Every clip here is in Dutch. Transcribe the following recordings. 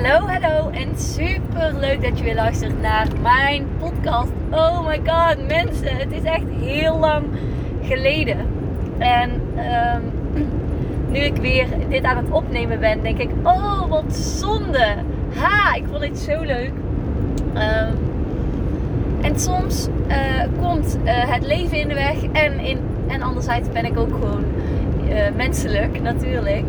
Hallo en super leuk dat je weer luistert naar mijn podcast. Oh my god mensen, het is echt heel lang geleden. En nu ik weer dit aan het opnemen ben, denk ik, oh wat zonde. Ik vond dit zo leuk. En soms komt het leven in de weg en anderzijds ben ik ook gewoon menselijk natuurlijk.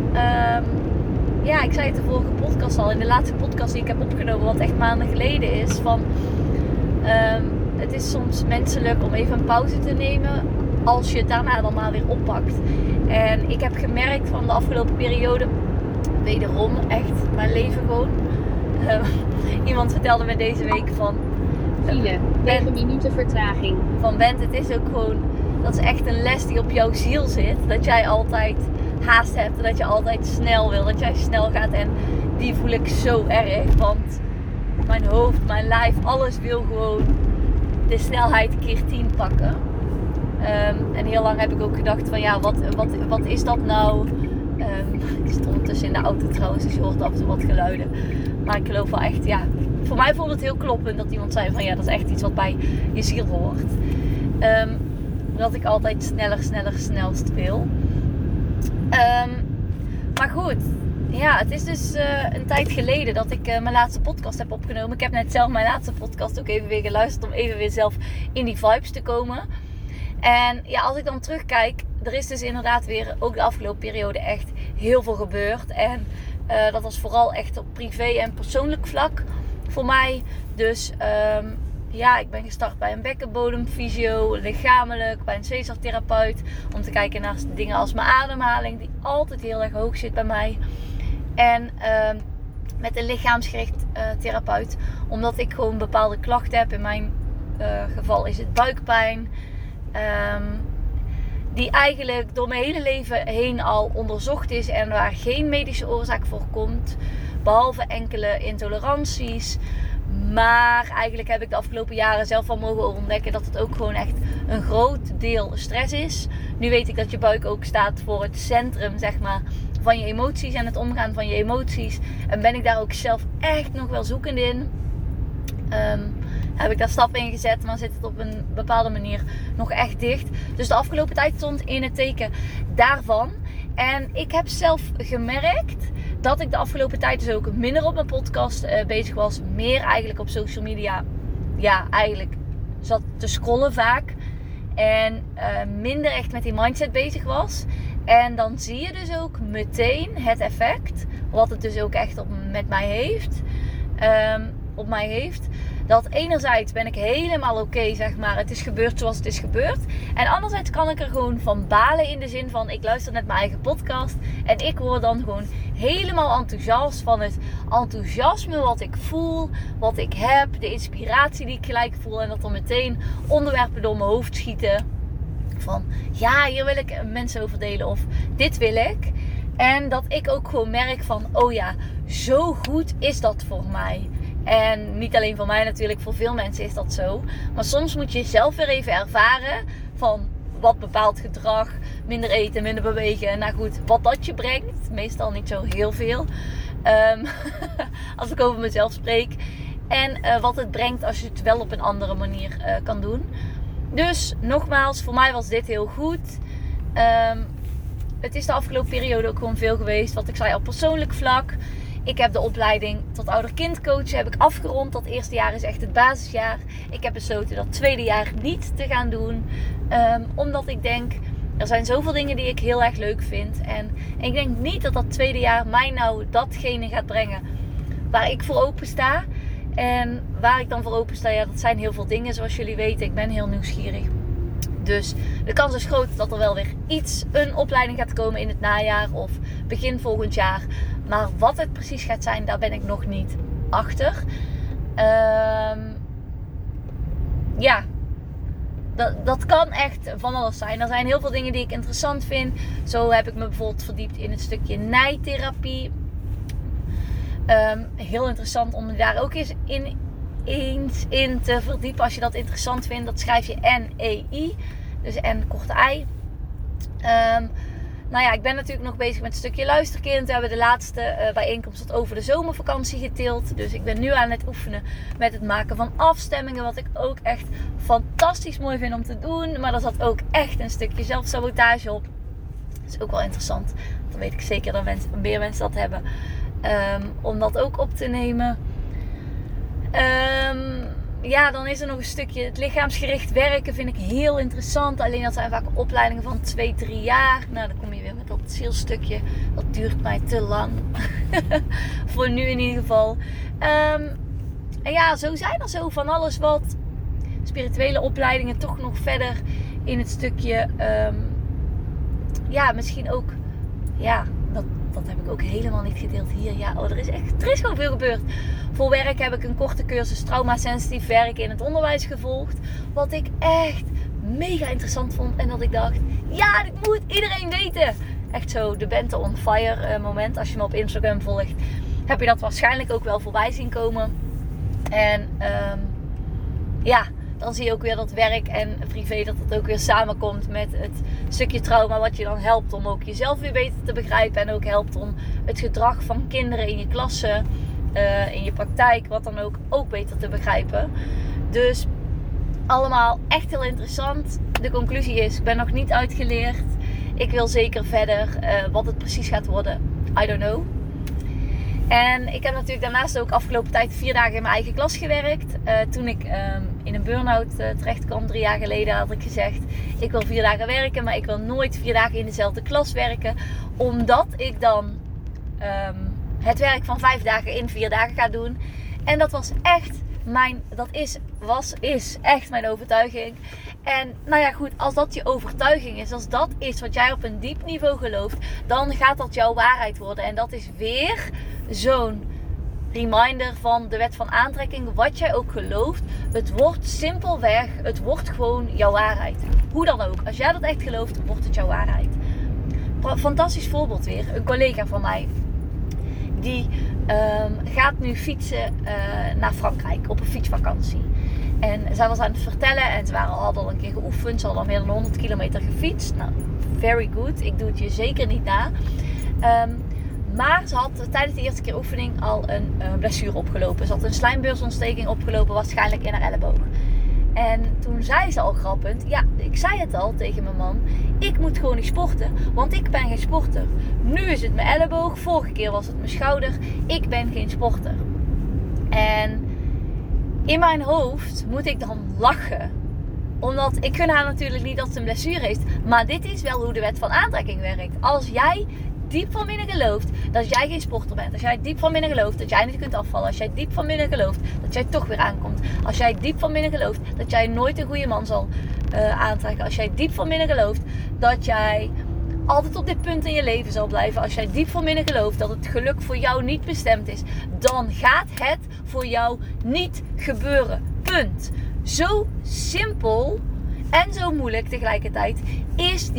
Ik zei het de vorige podcast al, in de laatste podcast die ik heb opgenomen, wat echt maanden geleden is, van het is soms menselijk om even een pauze te nemen als je het daarna dan maar weer oppakt. En ik heb gemerkt van de afgelopen periode, wederom echt mijn leven gewoon. Iemand vertelde me deze week van 9 minuten vertraging. Van Bent, het is ook gewoon, dat is echt een les die op jouw ziel zit. Dat jij altijd haast hebt en dat je altijd snel wil, dat jij snel gaat. En die voel ik zo erg, want mijn hoofd, mijn lijf, alles wil gewoon de snelheid keer 10 pakken. En heel lang heb ik ook gedacht van ja, wat is dat nou? Ik zit ondertussen in de auto trouwens, dus je hoort af en toe wat geluiden. Maar ik geloof wel echt, ja, voor mij vond het heel kloppend dat iemand zei van ja, dat is echt iets wat bij je ziel hoort. Dat ik altijd snelst wil. Maar goed, ja, het is dus een tijd geleden dat ik mijn laatste podcast heb opgenomen. Ik heb net zelf mijn laatste podcast ook even weer geluisterd om even weer zelf in die vibes te komen. En ja, als ik dan terugkijk, er is dus inderdaad weer ook de afgelopen periode echt heel veel gebeurd. En dat was vooral echt op privé en persoonlijk vlak voor mij. Dus ik ben gestart bij een bekkenbodemfysio, lichamelijk, bij een Cesar-therapeut. Om te kijken naar dingen als mijn ademhaling, die altijd heel erg hoog zit bij mij. En met een lichaamsgericht therapeut. Omdat ik gewoon bepaalde klachten heb. In mijn geval is het buikpijn. Die eigenlijk door mijn hele leven heen al onderzocht is. En waar geen medische oorzaak voor komt. Behalve enkele intoleranties. Maar eigenlijk heb ik de afgelopen jaren zelf al mogen ontdekken dat het ook gewoon echt een groot deel stress is. Nu weet ik dat je buik ook staat voor het centrum, zeg maar, van je emoties en het omgaan van je emoties. En ben ik daar ook zelf echt nog wel zoekend in. Heb ik daar stappen in gezet, maar zit het op een bepaalde manier nog echt dicht. Dus de afgelopen tijd stond in het teken daarvan. En ik heb zelf gemerkt dat ik de afgelopen tijd dus ook minder op mijn podcast bezig was. Meer eigenlijk op social media. Ja, eigenlijk zat te scrollen vaak. En minder echt met die mindset bezig was. En dan zie je dus ook meteen het effect. Wat het dus ook echt op mij heeft. Dat enerzijds ben ik helemaal oké, zeg maar. Het is gebeurd zoals het is gebeurd. En anderzijds kan ik er gewoon van balen in de zin van, ik luister net mijn eigen podcast. En ik word dan gewoon helemaal enthousiast van het enthousiasme wat ik voel. Wat ik heb. De inspiratie die ik gelijk voel. En dat er meteen onderwerpen door mijn hoofd schieten. Van, ja, hier wil ik mensen over delen. Of, dit wil ik. En dat ik ook gewoon merk van, oh ja, zo goed is dat voor mij. En niet alleen voor mij natuurlijk, voor veel mensen is dat zo. Maar soms moet je zelf weer even ervaren van wat bepaalt gedrag, minder eten, minder bewegen. Nou goed, wat dat je brengt, meestal niet zo heel veel. Als ik over mezelf spreek. En wat het brengt als je het wel op een andere manier kan doen. Dus nogmaals, voor mij was dit heel goed. Het is de afgelopen periode ook gewoon veel geweest. Wat ik zei, op persoonlijk vlak. Ik heb de opleiding tot ouder-kindcoach heb ik afgerond. Dat eerste jaar is echt het basisjaar. Ik heb besloten dat tweede jaar niet te gaan doen. Omdat ik denk, er zijn zoveel dingen die ik heel erg leuk vind. En ik denk niet dat dat tweede jaar mij nou datgene gaat brengen waar ik voor open sta. En waar ik dan voor open sta, ja, dat zijn heel veel dingen. Zoals jullie weten, ik ben heel nieuwsgierig. Dus de kans is groot dat er wel weer een opleiding gaat komen in het najaar of begin volgend jaar. Maar wat het precies gaat zijn, daar ben ik nog niet achter. Dat kan echt van alles zijn. Er zijn heel veel dingen die ik interessant vind. Zo heb ik me bijvoorbeeld verdiept in het stukje nijtherapie. Heel interessant om daar ook eens in te verdiepen. Als je dat interessant vindt, dat schrijf je N-E-I. Dus N korte I. Nou ja, ik ben natuurlijk nog bezig met een stukje luisterkind. We hebben de laatste bijeenkomst tot over de zomervakantie getild. Dus ik ben nu aan het oefenen met het maken van afstemmingen. Wat ik ook echt fantastisch mooi vind om te doen. Maar er zat ook echt een stukje zelfsabotage op. Dat is ook wel interessant. Dan weet ik zeker dat meer mensen dat hebben. Om dat ook op te nemen. Ja, dan is er nog een stukje het lichaamsgericht werken. Vind ik heel interessant. Alleen dat zijn vaak opleidingen van 2-3 jaar. Nou, dan kom je weer met dat zielstukje. Dat duurt mij te lang. Voor nu in ieder geval. En ja, zo zijn er zo van alles wat spirituele opleidingen toch nog verder in het stukje... ja, misschien ook... Ja, dat heb ik ook helemaal niet gedeeld hier. Ja, er is gewoon veel gebeurd. Voor werk heb ik een korte cursus traumasensitief werken in het onderwijs gevolgd. Wat ik echt mega interessant vond. En dat ik dacht, ja, dit moet iedereen weten. Echt zo de Bente on fire moment. Als je me op Instagram volgt, heb je dat waarschijnlijk ook wel voorbij zien komen. En ja, dan zie je ook weer dat werk en privé, dat het ook weer samenkomt met het stukje trauma. Wat je dan helpt om ook jezelf weer beter te begrijpen. En ook helpt om het gedrag van kinderen in je klasse, in je praktijk, wat dan ook beter te begrijpen. Dus allemaal echt heel interessant. De conclusie is, ik ben nog niet uitgeleerd. Ik wil zeker verder. Wat het precies gaat worden, I don't know. En ik heb natuurlijk daarnaast ook afgelopen tijd 4 dagen in mijn eigen klas gewerkt. Toen ik in een burn-out terecht kwam 3 jaar geleden, had ik gezegd, ik wil 4 dagen werken, maar ik wil nooit 4 dagen in dezelfde klas werken. Omdat ik dan het werk van 5 dagen in 4 dagen ga doen. En dat was echt is echt mijn overtuiging. En nou ja, goed, als dat je overtuiging is, als dat is wat jij op een diep niveau gelooft, dan gaat dat jouw waarheid worden. En dat is weer zo'n reminder van de wet van aantrekking. Wat jij ook gelooft, het wordt simpelweg, het wordt gewoon jouw waarheid. Hoe dan ook, als jij dat echt gelooft, wordt het jouw waarheid. Fantastisch voorbeeld weer, een collega van mij. Die gaat nu fietsen naar Frankrijk op een fietsvakantie. En zij was aan het vertellen en ze hadden al een keer geoefend. Ze hadden al meer dan 100 kilometer gefietst. Nou, very good. Ik doe het je zeker niet na. Maar ze had tijdens de eerste keer oefening al een blessure opgelopen. Ze had een slijmbeursontsteking opgelopen, waarschijnlijk in haar elleboog. En toen zei ze al grappend, ja, ik zei het al tegen mijn man, ik moet gewoon niet sporten, want ik ben geen sporter. Nu is het mijn elleboog, vorige keer was het mijn schouder, ik ben geen sporter. En in mijn hoofd moet ik dan lachen. Omdat ik gun haar natuurlijk niet dat ze een blessure heeft. Maar dit is wel hoe de wet van aantrekking werkt. Als jij diep van binnen gelooft dat jij geen sporter bent. Als jij diep van binnen gelooft dat jij niet kunt afvallen. Als jij diep van binnen gelooft dat jij toch weer aankomt. Als jij diep van binnen gelooft dat jij nooit een goede man zal aantrekken. Als jij diep van binnen gelooft dat jij altijd op dit punt in je leven zal blijven. Als jij diep van binnen gelooft dat het geluk voor jou niet bestemd is. Dan gaat het voor jou niet gebeuren. Punt. Zo simpel en zo moeilijk tegelijkertijd is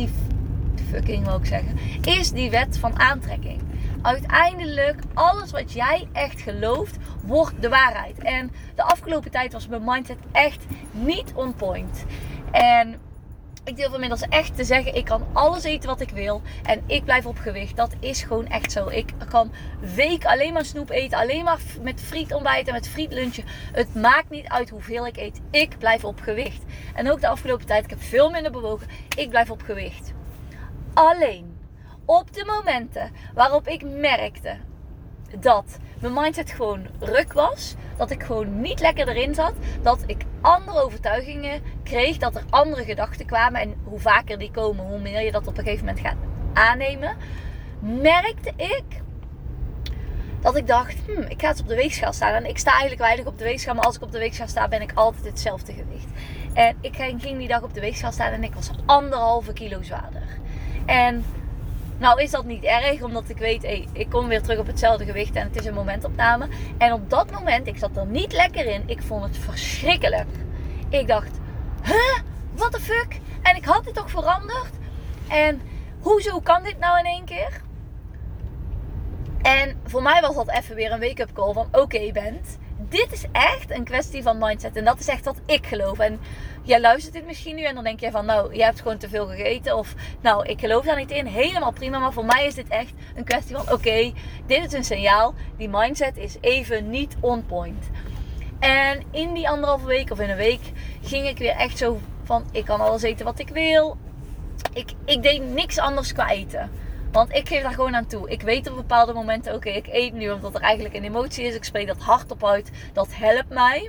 die wet van aantrekking. Uiteindelijk, alles wat jij echt gelooft, wordt de waarheid. En de afgelopen tijd was mijn mindset echt niet on point. En ik durf inmiddels echt te zeggen, ik kan alles eten wat ik wil. En ik blijf op gewicht. Dat is gewoon echt zo. Ik kan weken alleen maar snoep eten. Alleen maar met friet ontbijten, met friet lunchen. Het maakt niet uit hoeveel ik eet. Ik blijf op gewicht. En ook de afgelopen tijd, ik heb veel minder bewogen. Ik blijf op gewicht. Alleen op de momenten waarop ik merkte dat mijn mindset gewoon ruk was. Dat ik gewoon niet lekker erin zat. Dat ik andere overtuigingen kreeg. Dat er andere gedachten kwamen. En hoe vaker die komen, hoe meer je dat op een gegeven moment gaat aannemen. Merkte ik dat ik dacht, ik ga eens op de weegschaal staan. En ik sta eigenlijk weinig op de weegschaal. Maar als ik op de weegschaal sta, ben ik altijd hetzelfde gewicht. En ik ging die dag op de weegschaal staan en ik was 1,5 kilo zwaarder. En nou is dat niet erg, omdat ik weet, ik kom weer terug op hetzelfde gewicht en het is een momentopname. En op dat moment, ik zat er niet lekker in, ik vond het verschrikkelijk. Ik dacht, what the fuck? En ik had dit toch veranderd? En hoezo kan dit nou in één keer? En voor mij was dat even weer een wake-up call van, oké, Bent, dit is echt een kwestie van mindset. En dat is echt wat ik geloof. En jij luistert dit misschien nu en dan denk je van, nou, je hebt gewoon te veel gegeten. Of, nou, ik geloof daar niet in. Helemaal prima. Maar voor mij is dit echt een kwestie van, oké, dit is een signaal. Die mindset is even niet on point. En in die 1,5 week of in een week ging ik weer echt zo van, ik kan alles eten wat ik wil. Ik deed niks anders qua eten. Want ik geef daar gewoon aan toe. Ik weet op bepaalde momenten, oké, ik eet nu omdat er eigenlijk een emotie is. Ik spreek dat hardop uit. Dat helpt mij.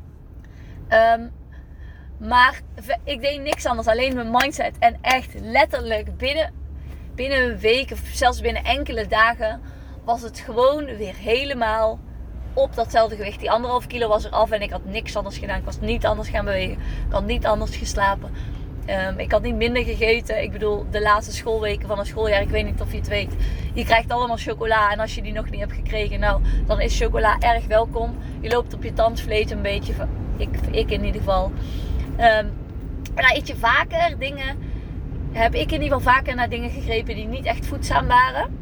Maar ik deed niks anders. Alleen mijn mindset. En echt letterlijk binnen een week of zelfs binnen enkele dagen was het gewoon weer helemaal op datzelfde gewicht. Die 1,5 kilo was eraf en ik had niks anders gedaan. Ik was niet anders gaan bewegen. Ik had niet anders geslapen. Ik had niet minder gegeten. Ik bedoel, de laatste schoolweken van een schooljaar. Ik weet niet of je het weet. Je krijgt allemaal chocola. En als je die nog niet hebt gekregen, nou, dan is chocola erg welkom. Je loopt op je tandvlees een beetje. Ik in ieder geval. Nou, eet je vaker dingen. Heb ik in ieder geval vaker naar dingen gegrepen die niet echt voedzaam waren.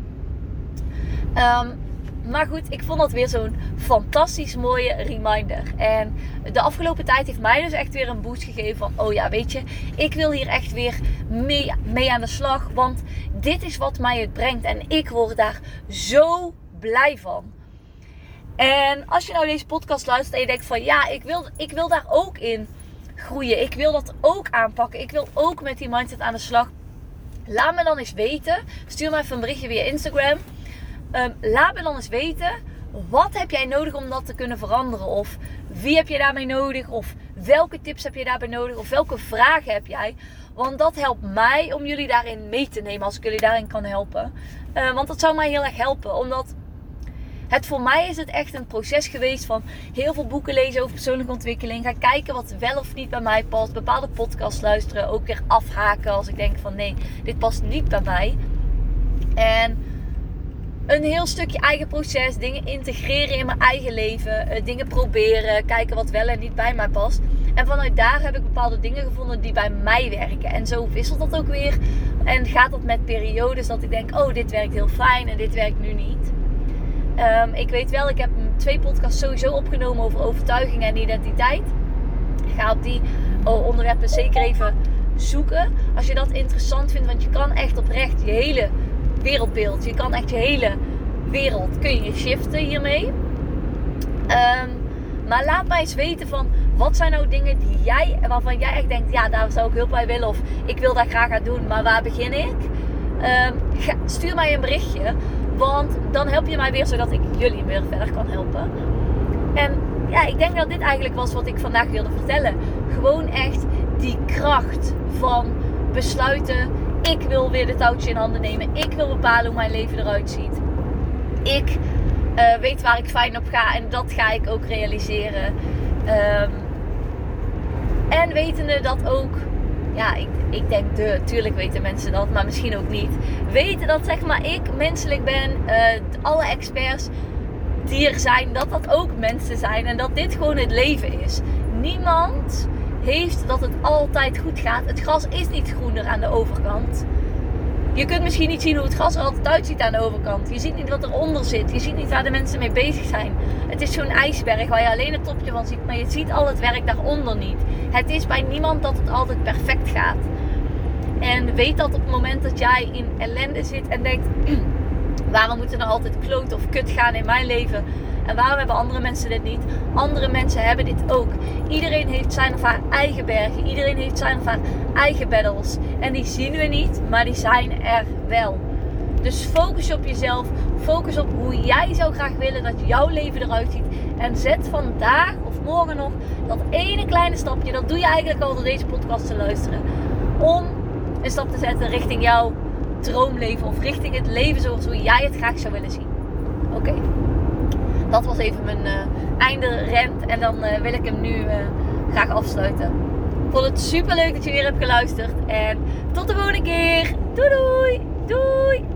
Maar goed, ik vond dat weer zo'n fantastisch mooie reminder. En de afgelopen tijd heeft mij dus echt weer een boost gegeven van, oh ja, weet je, ik wil hier echt weer mee aan de slag. Want dit is wat mij het brengt. En ik word daar zo blij van. En als je nou deze podcast luistert en je denkt van, ja, ik wil daar ook in groeien. Ik wil dat ook aanpakken. Ik wil ook met die mindset aan de slag. Laat me dan eens weten. Stuur me even een berichtje via Instagram. Laat me dan eens weten, wat heb jij nodig om dat te kunnen veranderen? Of wie heb je daarmee nodig? Of welke tips heb je daarbij nodig? Of welke vragen heb jij? Want dat helpt mij om jullie daarin mee te nemen, als ik jullie daarin kan helpen. Want dat zou mij heel erg helpen, omdat voor mij is het echt een proces geweest van heel veel boeken lezen over persoonlijke ontwikkeling. Gaan kijken wat wel of niet bij mij past. Bepaalde podcasts luisteren. Ook weer afhaken als ik denk van nee, dit past niet bij mij. En een heel stukje eigen proces. Dingen integreren in mijn eigen leven. Dingen proberen. Kijken wat wel en niet bij mij past. En vanuit daar heb ik bepaalde dingen gevonden die bij mij werken. En zo wisselt dat ook weer. En gaat dat met periodes dat ik denk, oh, dit werkt heel fijn en dit werkt nu niet. Ik weet wel, ik heb 2 podcasts sowieso opgenomen over overtuiging en identiteit. Ga op die onderwerpen zeker even zoeken. Als je dat interessant vindt, want je kan echt oprecht je hele wereldbeeld, je kan echt je hele wereld, kun je shiften hiermee. Maar laat mij eens weten van, wat zijn nou dingen waarvan jij echt denkt, ja, daar zou ik hulp bij willen. Of ik wil dat graag gaan doen, maar waar begin ik? Stuur mij een berichtje. Want dan help je mij weer, zodat ik jullie weer verder kan helpen. En ja, ik denk dat dit eigenlijk was wat ik vandaag wilde vertellen. Gewoon echt die kracht van besluiten. Ik wil weer de touwtje in handen nemen. Ik wil bepalen hoe mijn leven eruit ziet. Ik weet waar ik fijn op ga. En dat ga ik ook realiseren. En wetende dat ook. Ja, ik denk tuurlijk weten mensen dat, maar misschien ook niet. Weten dat zeg maar ik menselijk ben, alle experts die er zijn, dat ook mensen zijn. En dat dit gewoon het leven is. Niemand heeft dat het altijd goed gaat. Het gras is niet groener aan de overkant. Je kunt misschien niet zien hoe het gras er altijd uitziet aan de overkant. Je ziet niet wat eronder zit. Je ziet niet waar de mensen mee bezig zijn. Het is zo'n ijsberg waar je alleen het topje van ziet. Maar je ziet al het werk daaronder niet. Het is bij niemand dat het altijd perfect gaat. En weet dat op het moment dat jij in ellende zit en denkt, waarom moet er nou altijd kloot of kut gaan in mijn leven? En waarom hebben andere mensen dit niet? Andere mensen hebben dit ook. Iedereen heeft zijn of haar eigen bergen. Iedereen heeft zijn of haar eigen battles. En die zien we niet, maar die zijn er wel. Dus focus op jezelf. Focus op hoe jij zou graag willen dat jouw leven eruit ziet. En zet vandaag of morgen nog dat ene kleine stapje. Dat doe je eigenlijk al door deze podcast te luisteren. Om een stap te zetten richting jouw droomleven. Of richting het leven zoals hoe jij het graag zou willen zien. Oké. Dat was even mijn einde rant. En dan wil ik hem nu graag afsluiten. Ik vond het super leuk dat je weer hebt geluisterd. En tot de volgende keer. Doei doei. Doei.